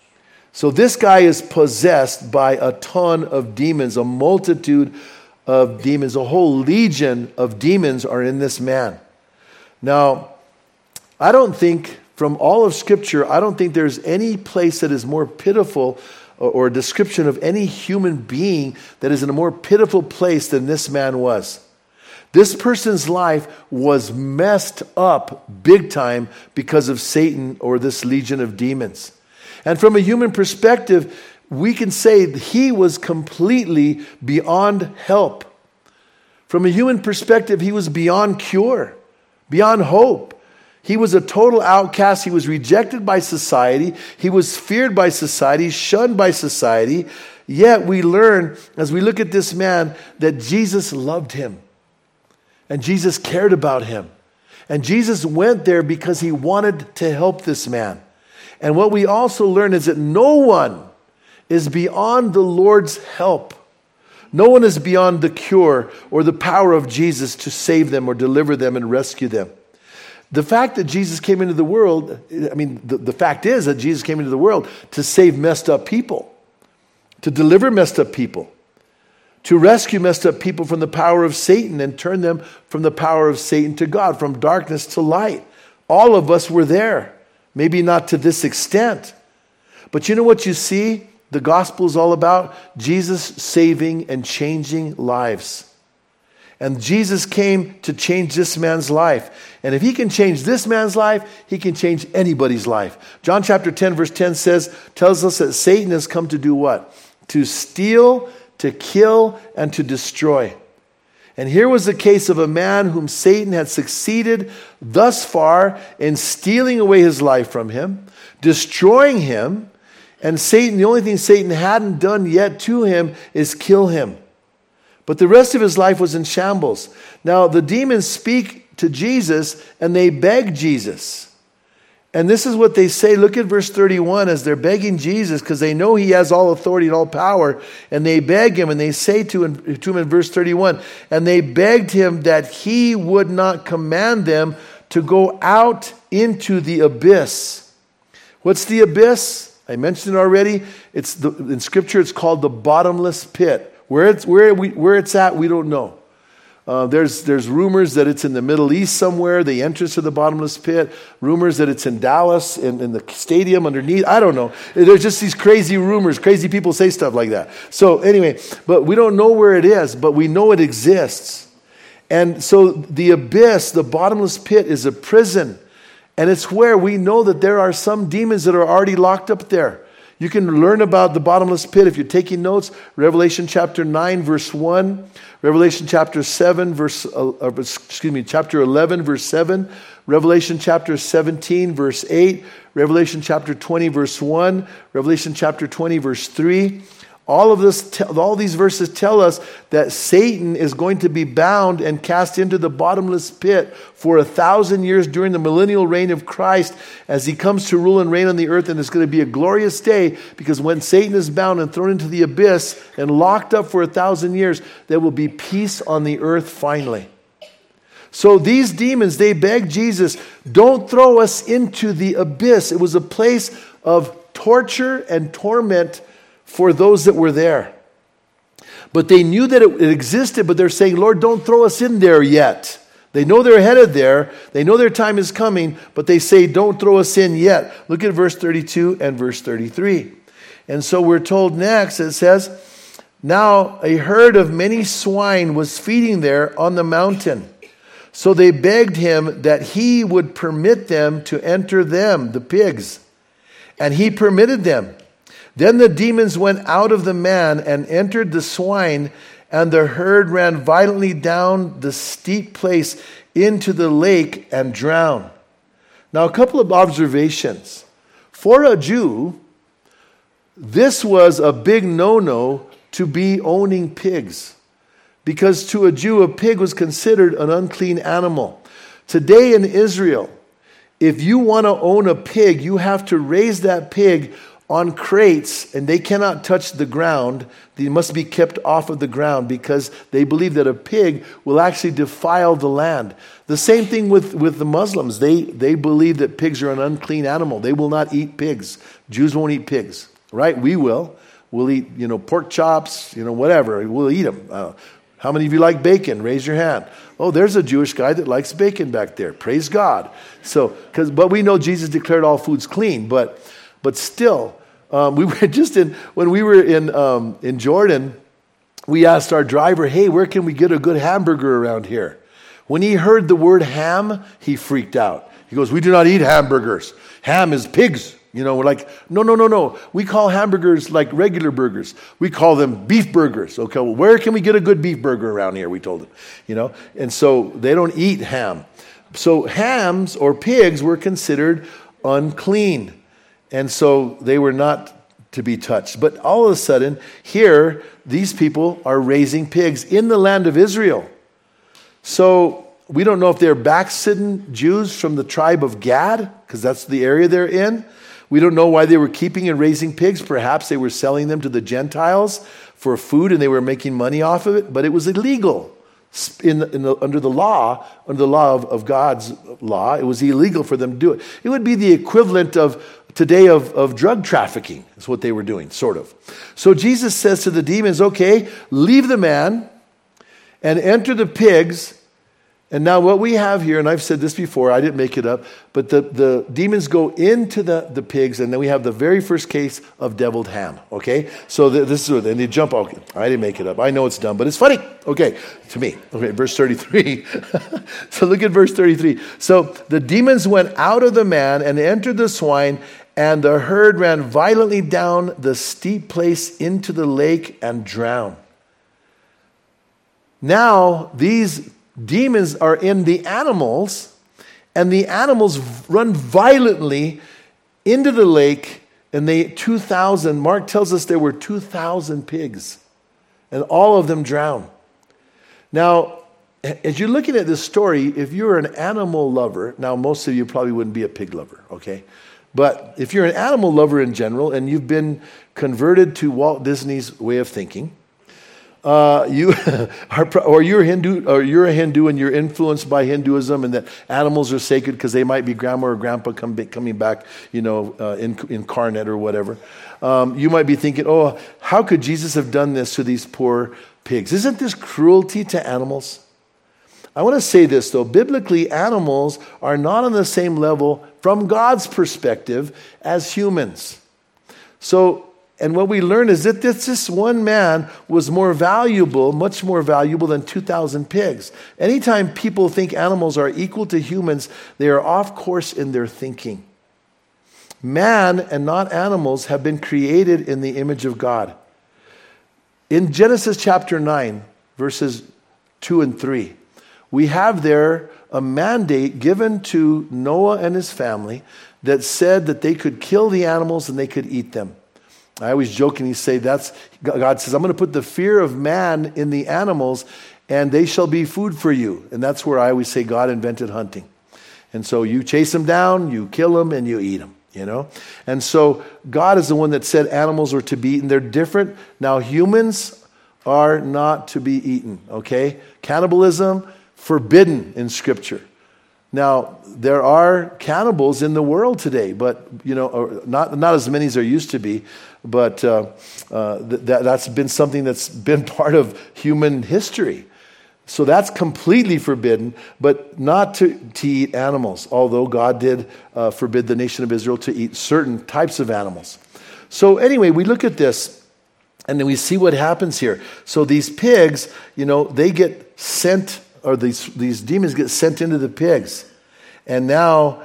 So this guy is possessed by a ton of demons, a multitude of demons. A whole legion of demons are in this man. Now, I don't think, from all of Scripture, I don't think there's any place that is more pitiful or a description of any human being that is in a more pitiful place than this man was. This person's life was messed up big time because of Satan or this legion of demons. And from a human perspective, we can say he was completely beyond help. From a human perspective, he was beyond cure, beyond hope. He was a total outcast. He was rejected by society. He was feared by society, shunned by society. Yet we learn, as we look at this man, that Jesus loved him. And Jesus cared about him. And Jesus went there because he wanted to help this man. And what we also learn is that no one is beyond the Lord's help. No one is beyond the cure or the power of Jesus to save them or deliver them and rescue them. The fact that Jesus came into the world, the fact is that Jesus came into the world to save messed up people, to deliver messed up people, to rescue messed up people from the power of Satan and turn them from the power of Satan to God, from darkness to light. All of us were there. Maybe not to this extent. But you know what you see? The gospel is all about Jesus saving and changing lives. And Jesus came to change this man's life. And if he can change this man's life, he can change anybody's life. John chapter 10 verse 10 tells us that Satan has come to do what? To steal, to kill, and to destroy. And here was the case of a man whom Satan had succeeded thus far in stealing away his life from him, destroying him, and Satan, the only thing Satan hadn't done yet to him is kill him. But the rest of his life was in shambles. Now the demons speak to Jesus and they beg Jesus. And this is what they say. Look at verse 31 as they're begging Jesus because they know he has all authority and all power. And they beg him and they say to him in verse 31, and they begged him that he would not command them to go out into the abyss. What's the abyss? I mentioned it already. In Scripture, it's called the bottomless pit. Where it's at, we don't know. There's rumors that it's in the Middle East somewhere, the entrance to the bottomless pit. Rumors that it's in Dallas, in the stadium underneath. I don't know. There's just these crazy rumors. Crazy people say stuff like that. So anyway, but we don't know where it is, but we know it exists. And so the abyss, the bottomless pit, is a prison. And it's where we know that there are some demons that are already locked up there. You can learn about the bottomless pit if you're taking notes. Revelation chapter 9, verse 1. Revelation chapter 7, chapter 11, verse 7. Revelation chapter 17, verse 8. Revelation chapter 20, verse 1. Revelation chapter 20, verse 3. All these verses tell us that Satan is going to be bound and cast into the bottomless pit for 1,000 years during the millennial reign of Christ as he comes to rule and reign on the earth. And it's going to be a glorious day because when Satan is bound and thrown into the abyss and locked up for 1,000 years, there will be peace on the earth finally. So these demons, they begged Jesus, don't throw us into the abyss. It was a place of torture and torment for those that were there. But they knew that it existed, but they're saying, Lord, don't throw us in there yet. They know they're headed there. They know their time is coming, but they say, don't throw us in yet. Look at verse 32 and verse 33. And so we're told next, it says, now a herd of many swine was feeding there on the mountain. So they begged him that he would permit them to enter them, the pigs. And he permitted them. Then the demons went out of the man and entered the swine, and the herd ran violently down the steep place into the lake and drowned. Now, a couple of observations. For a Jew, this was a big no-no to be owning pigs, because to a Jew, a pig was considered an unclean animal. Today in Israel, if you want to own a pig, you have to raise that pig on crates, and they cannot touch the ground. They must be kept off of the ground because they believe that a pig will actually defile the land. The same thing with the Muslims. They believe that pigs are an unclean animal. They will not eat pigs. Jews won't eat pigs, right? We will. We'll eat, pork chops, whatever. We'll eat them. How many of you like bacon? Raise your hand. Oh, there's a Jewish guy that likes bacon back there. Praise God. But we know Jesus declared all foods clean, but still, we were when we were in Jordan, we asked our driver, hey, where can we get a good hamburger around here? When he heard the word ham, he freaked out. He goes, we do not eat hamburgers. Ham is pigs. We're like, no. We call hamburgers like regular burgers. We call them beef burgers. Okay, well, where can we get a good beef burger around here? We told him, And so they don't eat ham. So hams or pigs were considered unclean. And so they were not to be touched. But all of a sudden, here, these people are raising pigs in the land of Israel. So we don't know if they're backslidden Jews from the tribe of Gad, because that's the area they're in. We don't know why they were keeping and raising pigs. Perhaps they were selling them to the Gentiles for food and they were making money off of it. But it was illegal. Under the law of God's law, it was illegal for them to do it. It would be the equivalent of today of drug trafficking, is what they were doing, sort of. So Jesus says to the demons, okay, leave the man and enter the pigs. And now what we have here, and I've said this before, I didn't make it up, but the demons go into the pigs, and then we have the very first case of deviled ham, okay? So this is, and they jump out. I didn't make it up. I know it's dumb, but it's funny, okay, to me. Okay, verse 33. So look at verse 33. So the demons went out of the man and entered the swine, and the herd ran violently down the steep place into the lake and drowned. Now these demons are in the animals, and the animals run violently into the lake, and 2,000, Mark tells us there were 2,000 pigs, and all of them drowned. Now, as you're looking at this story, if you're an animal lover, now most of you probably wouldn't be a pig lover, okay? But if you're an animal lover in general and you've been converted to Walt Disney's way of thinking, you are, or you're a Hindu and you're influenced by Hinduism and that animals are sacred because they might be grandma or grandpa coming back, incarnate or whatever. You might be thinking, oh, how could Jesus have done this to these poor pigs? Isn't this cruelty to animals? I want to say this, though. Biblically, animals are not on the same level from God's perspective as humans. So, and what we learn is that this one man was more valuable, much more valuable than 2,000 pigs. Anytime people think animals are equal to humans, they are off course in their thinking. Man and not animals have been created in the image of God. In Genesis chapter 9, verses 2 and 3, we have there a mandate given to Noah and his family that said that they could kill the animals and they could eat them. I always jokingly say God says, I'm going to put the fear of man in the animals and they shall be food for you. And that's where I always say God invented hunting. And so you chase them down, you kill them, and you eat them. And so God is the one that said animals are to be eaten. They're different. Now humans are not to be eaten, okay? Cannibalism, forbidden in Scripture. Now, there are cannibals in the world today, but, not as many as there used to be, but that's been something that's been part of human history. So that's completely forbidden, but not to eat animals, although God did forbid the nation of Israel to eat certain types of animals. So anyway, we look at this, and then we see what happens here. So these pigs, they get sent, or these demons get sent into the pigs. And now,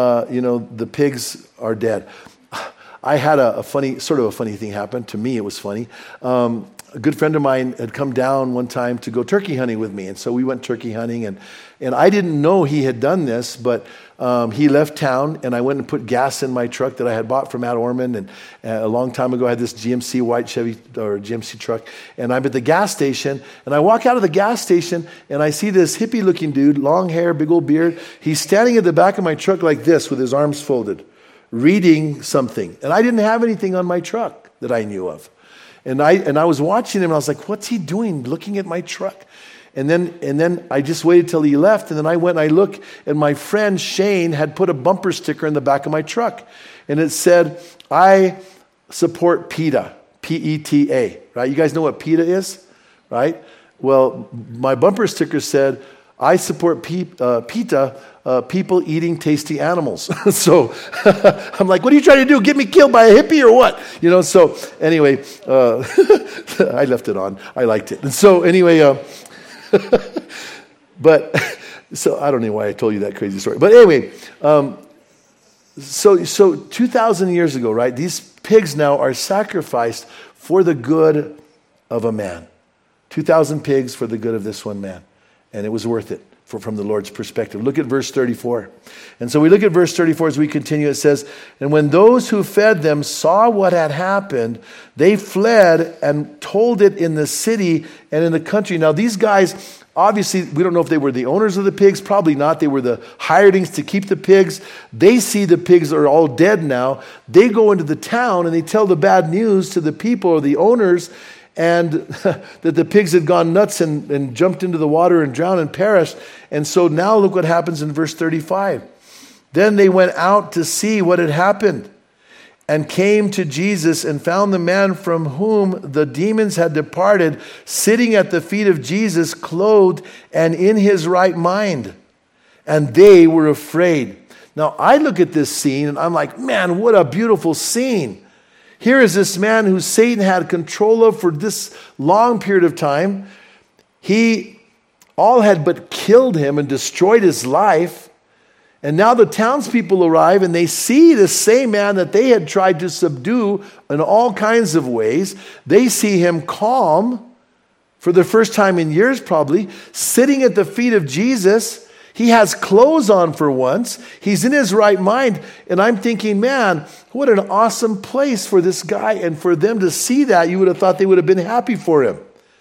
the pigs are dead. I had a funny thing happen. To me, it was funny. A good friend of mine had come down one time to go turkey hunting with me. And so we went turkey hunting. And I didn't know he had done this, but he left town. And I went and put gas in my truck that I had bought from Matt Orman. And a long time ago, I had this GMC white Chevy or GMC truck. And I'm at the gas station. And I walk out of the gas station. And I see this hippie-looking dude, long hair, big old beard. He's standing at the back of my truck like this with his arms folded, reading something. And I didn't have anything on my truck that I knew of. And I was watching him, and I was like, what's he doing, looking at my truck? And then I just waited till he left, and then I went and I looked, and my friend Shane had put a bumper sticker in the back of my truck. And it said, I support PETA, P-E-T-A, right? You guys know what PETA is, right? Well, my bumper sticker said, I support PETA, people eating tasty animals. So I'm like, what are you trying to do? Get me killed by a hippie or what? So anyway, I left it on. I liked it. And so anyway, but so I don't know why I told you that crazy story. But anyway, so 2,000 years ago, right, these pigs now are sacrificed for the good of a man. 2,000 pigs for the good of this one man. And it was worth it from the Lord's perspective. Look at verse 34. And so we look at verse 34 as we continue. It says, and when those who fed them saw what had happened, they fled and told it in the city and in the country. Now these guys, obviously, we don't know if they were the owners of the pigs. Probably not. They were the hirelings to keep the pigs. They see the pigs are all dead now. They go into the town and they tell the bad news to the people or the owners, and that the pigs had gone nuts and jumped into the water and drowned and perished. And so now look what happens in verse 35. Then they went out to see what had happened and came to Jesus and found the man from whom the demons had departed sitting at the feet of Jesus, clothed and in his right mind. And they were afraid. Now I look at this scene and I'm like, man, what a beautiful scene. Here is this man who Satan had control of for this long period of time. He all had but killed him and destroyed his life. And now the townspeople arrive and they see the same man that they had tried to subdue in all kinds of ways. They see him calm for the first time in years probably, sitting at the feet of Jesus. He has clothes on for once. He's in his right mind. And I'm thinking, man, what an awesome place for this guy. And for them to see that, you would have thought they would have been happy for him.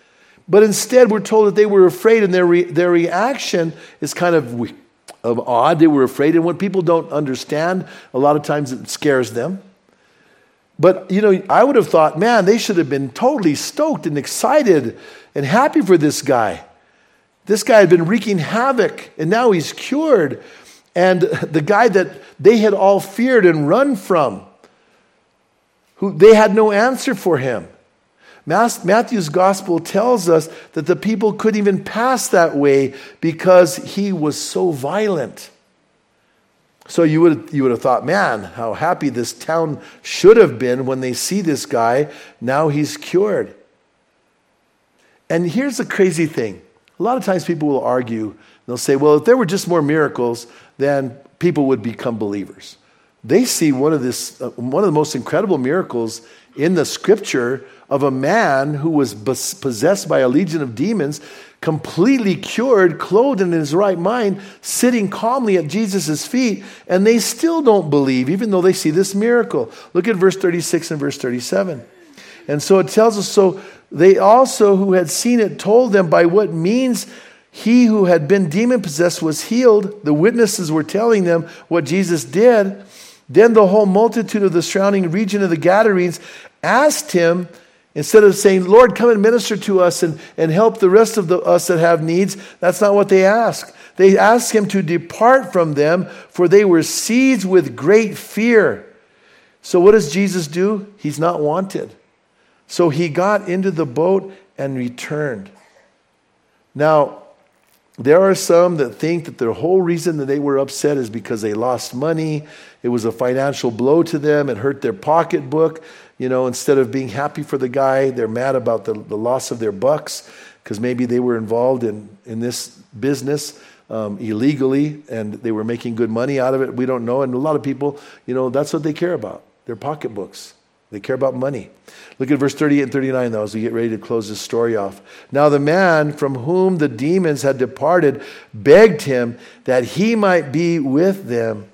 But instead, we're told that they were afraid, and their reaction is kind of odd. They were afraid, and when people don't understand, a lot of times it scares them. But, I would have thought, man, they should have been totally stoked and excited and happy for this guy. This guy had been wreaking havoc, and now he's cured. And the guy that they had all feared and run from, who they had no answer for him. Matthew's gospel tells us that the people couldn't even pass that way because he was so violent. So you would have thought, man, how happy this town should have been when they see this guy. Now he's cured. And here's the crazy thing. A lot of times people will argue. They'll say, well, if there were just more miracles, then people would become believers. They see one of the most incredible miracles in the scripture of a man who was possessed by a legion of demons, completely cured, clothed in his right mind, sitting calmly at Jesus' feet, and they still don't believe, even though they see this miracle. Look at verse 36 and verse 37. And so it tells us, so they also who had seen it told them by what means he who had been demon-possessed was healed. The witnesses were telling them what Jesus did. Then the whole multitude of the surrounding region of the Gadarenes asked him, instead of saying, Lord, come and minister to us and help the rest of us that have needs, that's not what they asked. They asked him to depart from them, for they were seized with great fear. So what does Jesus do? He's not wanted. So he got into the boat and returned. Now, there are some that think that the whole reason that they were upset is because they lost money. It was a financial blow to them. It hurt their pocketbook. Instead of being happy for the guy, they're mad about the loss of their bucks because maybe they were involved in this business illegally and they were making good money out of it. We don't know. And a lot of people, that's what they care about, their pocketbooks. They care about money. Look at verse 38 and 39, though, as we get ready to close this story off. Now the man from whom the demons had departed begged him that he might be with him.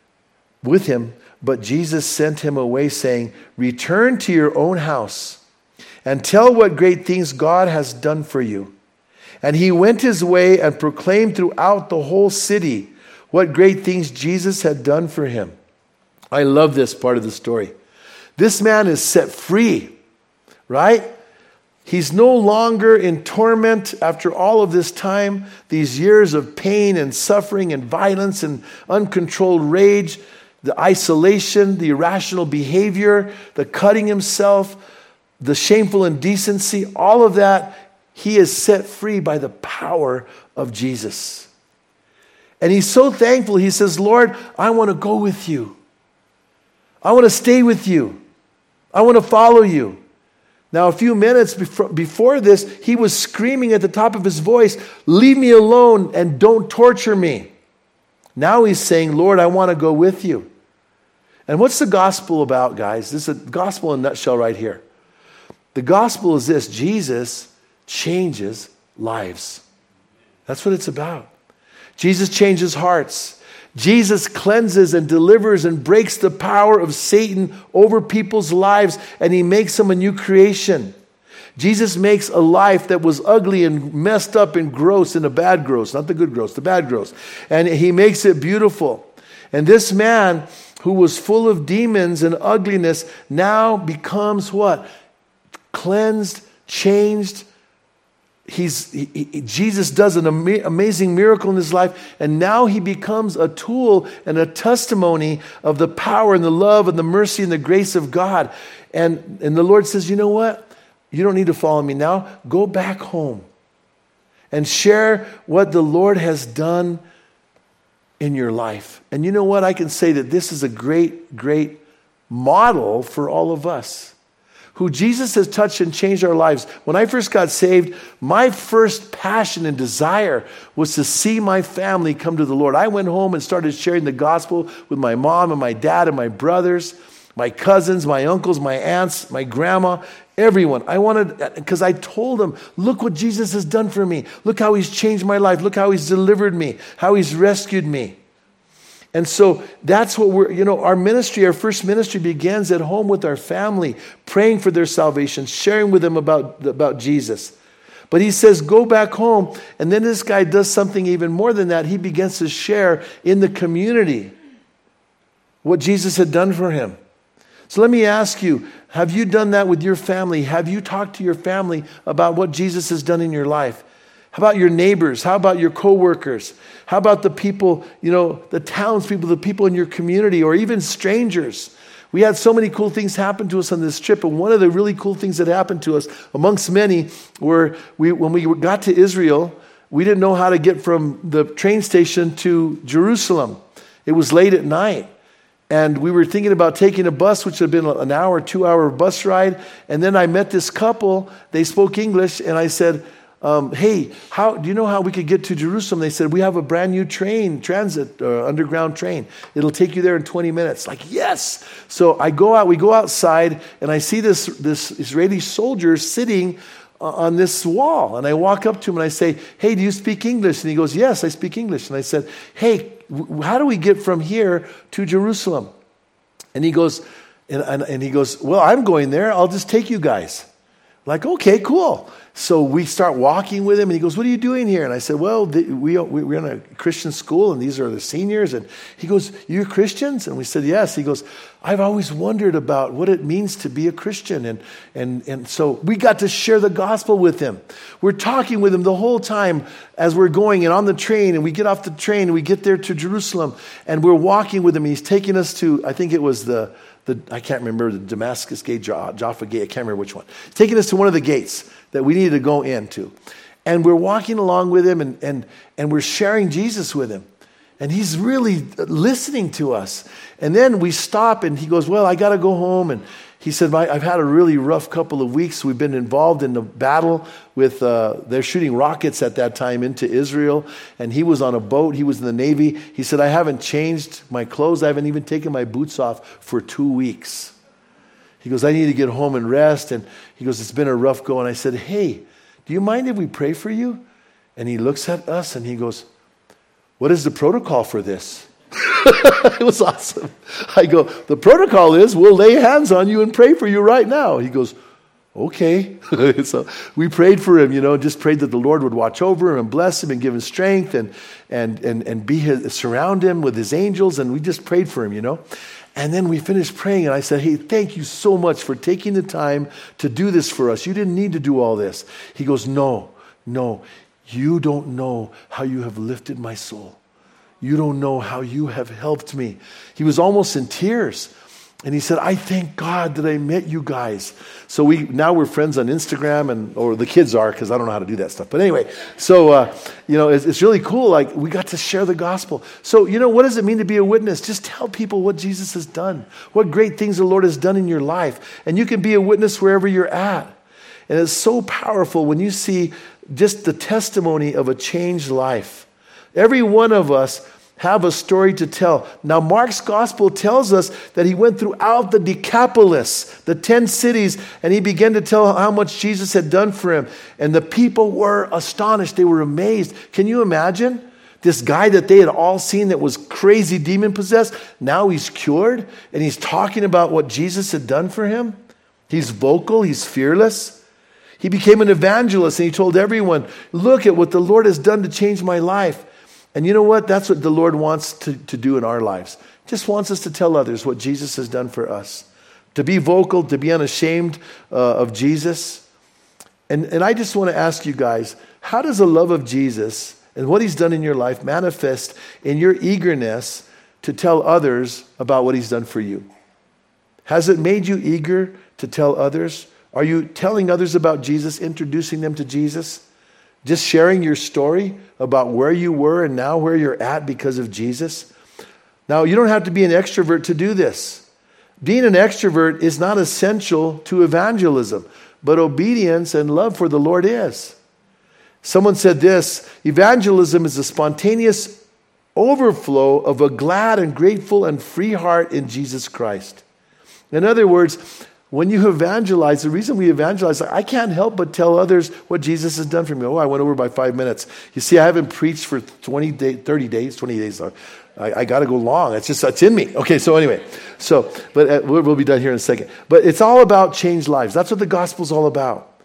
But Jesus sent him away, saying, return to your own house and tell what great things God has done for you. And he went his way and proclaimed throughout the whole city what great things Jesus had done for him. I love this part of the story. This man is set free, right? He's no longer in torment after all of this time, these years of pain and suffering and violence and uncontrolled rage, the isolation, the irrational behavior, the cutting himself, the shameful indecency, all of that, he is set free by the power of Jesus. And he's so thankful. He says, Lord, I want to go with you. I want to stay with you. I want to follow you. Now, a few minutes before this, he was screaming at the top of his voice, leave me alone and don't torture me. Now he's saying, Lord, I want to go with you. And what's the gospel about, guys? This is a gospel in a nutshell right here. The gospel is this: Jesus changes lives. That's what it's about. Jesus changes hearts. Jesus cleanses and delivers and breaks the power of Satan over people's lives, and he makes them a new creation. Jesus makes a life that was ugly and messed up and gross, and a bad gross, not the good gross, the bad gross. And he makes it beautiful. And this man who was full of demons and ugliness now becomes what? Cleansed, changed. Jesus does an amazing miracle in his life, and now he becomes a tool and a testimony of the power and the love and the mercy and the grace of God. And the Lord says, you know what? You don't need to follow me now. Go back home and share what the Lord has done in your life. And you know what? I can say that this is a great, great model for all of us, who Jesus has touched and changed our lives. When I first got saved, my first passion and desire was to see my family come to the Lord. I went home and started sharing the gospel with my mom and my dad and my brothers, my cousins, my uncles, my aunts, my grandma, everyone. I wanted, because I told them, look what Jesus has done for me. Look how he's changed my life. Look how he's delivered me, how he's rescued me. And so that's what our ministry, our first ministry begins at home with our family, praying for their salvation, sharing with them about Jesus. But he says, go back home. And then this guy does something even more than that. He begins to share in the community what Jesus had done for him. So let me ask you, have you done that with your family? Have you talked to your family about what Jesus has done in your life? How about your neighbors? How about your coworkers? How about the people, the townspeople, the people in your community, or even strangers? We had so many cool things happen to us on this trip, and one of the really cool things that happened to us, amongst many, were when we got to Israel, we didn't know how to get from the train station to Jerusalem. It was late at night, and we were thinking about taking a bus, which had been an hour, 2-hour bus ride, and then I met this couple. They spoke English, and I said, hey, do you know how we could get to Jerusalem? They said, we have a brand new transit, underground train. It'll take you there in 20 minutes. Like, yes. So we go outside, and I see this Israeli soldier sitting on this wall. And I walk up to him and I say, hey, do you speak English? And he goes, yes, I speak English. And I said, hey, how do we get from here to Jerusalem? And he goes, and he goes, well, I'm going there. I'll just take you guys. Like, okay, cool. So we start walking with him, and he goes, what are you doing here? And I said, well, we're in a Christian school, and these are the seniors. And he goes, you're Christians? And we said, yes. He goes, I've always wondered about what it means to be a Christian. And so we got to share the gospel with him. We're talking with him the whole time as we're going and on the train, and we get off the train, and we get there to Jerusalem, and we're walking with him. He's taking us to, I think it was I can't remember, the Damascus gate, Jaffa gate, I can't remember which one. He's taking us to one of the gates that we needed to go into. And we're walking along with him, and we're sharing Jesus with him. And he's really listening to us. And then we stop, and he goes, well, I got to go home. And he said, I've had a really rough couple of weeks. We've been involved in the battle with, they're shooting rockets at that time into Israel. And he was on a boat. He was in the Navy. He said, I haven't changed my clothes. I haven't even taken my boots off for 2 weeks. He goes, I need to get home and rest. And he goes, it's been a rough go. And I said, hey, do you mind if we pray for you? And he looks at us and he goes, what is the protocol for this? It was awesome. I go, the protocol is we'll lay hands on you and pray for you right now. He goes, okay. So we prayed for him, just prayed that the Lord would watch over him and bless him and give him strength and surround him with his angels. And we just prayed for him, And then we finished praying, and I said, hey, thank you so much for taking the time to do this for us. You didn't need to do all this. He goes, no, you don't know how you have lifted my soul. You don't know how you have helped me. He was almost in tears. And he said, I thank God that I met you guys. So now we're friends on Instagram, or the kids are, because I don't know how to do that stuff. But anyway, so, it's really cool. Like, we got to share the gospel. So, what does it mean to be a witness? Just tell people what Jesus has done, what great things the Lord has done in your life. And you can be a witness wherever you're at. And it's so powerful when you see just the testimony of a changed life. Every one of us have a story to tell. Now, Mark's gospel tells us that he went throughout the Decapolis, the 10 cities, and he began to tell how much Jesus had done for him. And the people were astonished. They were amazed. Can you imagine? This guy that they had all seen that was crazy demon-possessed, now he's cured, and he's talking about what Jesus had done for him. He's vocal. He's fearless. He became an evangelist, and he told everyone, look at what the Lord has done to change my life. And you know what? That's what the Lord wants to do in our lives. Just wants us to tell others what Jesus has done for us. To be vocal, to be unashamed of Jesus. And I just want to ask you guys, how does the love of Jesus and what he's done in your life manifest in your eagerness to tell others about what he's done for you? Has it made you eager to tell others? Are you telling others about Jesus, introducing them to Jesus? Just sharing your story about where you were and now where you're at because of Jesus? Now, you don't have to be an extrovert to do this. Being an extrovert is not essential to evangelism, but obedience and love for the Lord is. Someone said this, evangelism is a spontaneous overflow of a glad and grateful and free heart in Jesus Christ. In other words, when you evangelize, the reason we evangelize, I can't help but tell others what Jesus has done for me. Oh, I went over by 5 minutes. You see, I haven't preached for 20 days. I got to go long. It's in me. Okay, so anyway. But we'll be done here in a second. But it's all about changed lives. That's what the gospel's all about.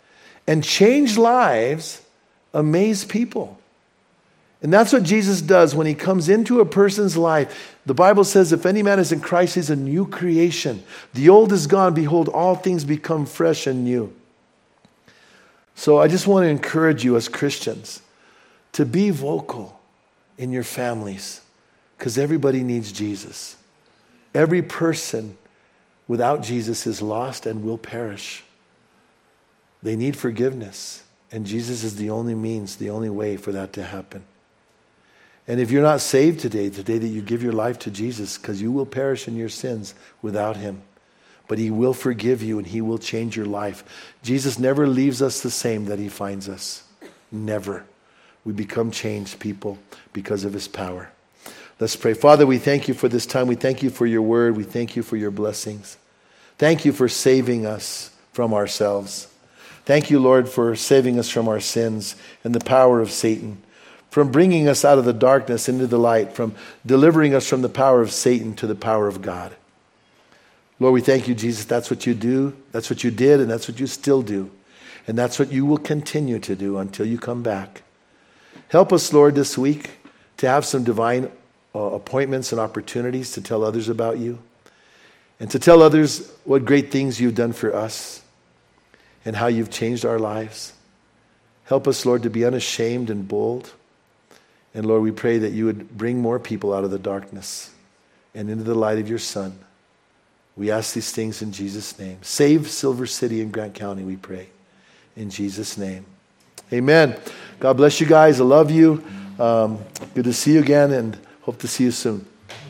And changed lives amaze people. And that's what Jesus does when he comes into a person's life. The Bible says, if any man is in Christ, he's a new creation. The old is gone. Behold, all things become fresh and new. So I just want to encourage you as Christians to be vocal in your families, because everybody needs Jesus. Every person without Jesus is lost and will perish. They need forgiveness, and Jesus is the only means, the only way for that to happen. And if you're not saved today, the day that you give your life to Jesus, because you will perish in your sins without him. But he will forgive you and he will change your life. Jesus never leaves us the same that he finds us. Never. We become changed people because of his power. Let's pray. Father, we thank you for this time. We thank you for your word. We thank you for your blessings. Thank you for saving us from ourselves. Thank you, Lord, for saving us from our sins and the power of Satan, from bringing us out of the darkness into the light, from delivering us from the power of Satan to the power of God. Lord, we thank you, Jesus. That's what you do. That's what you did, and that's what you still do. And that's what you will continue to do until you come back. Help us, Lord, this week to have some divine appointments and opportunities to tell others about you and to tell others what great things you've done for us and how you've changed our lives. Help us, Lord, to be unashamed and bold. And Lord, we pray that you would bring more people out of the darkness and into the light of your Son. We ask these things in Jesus' name. Save Silver City and Grant County, we pray. In Jesus' name. Amen. God bless you guys. I love you. Good to see you again and hope to see you soon.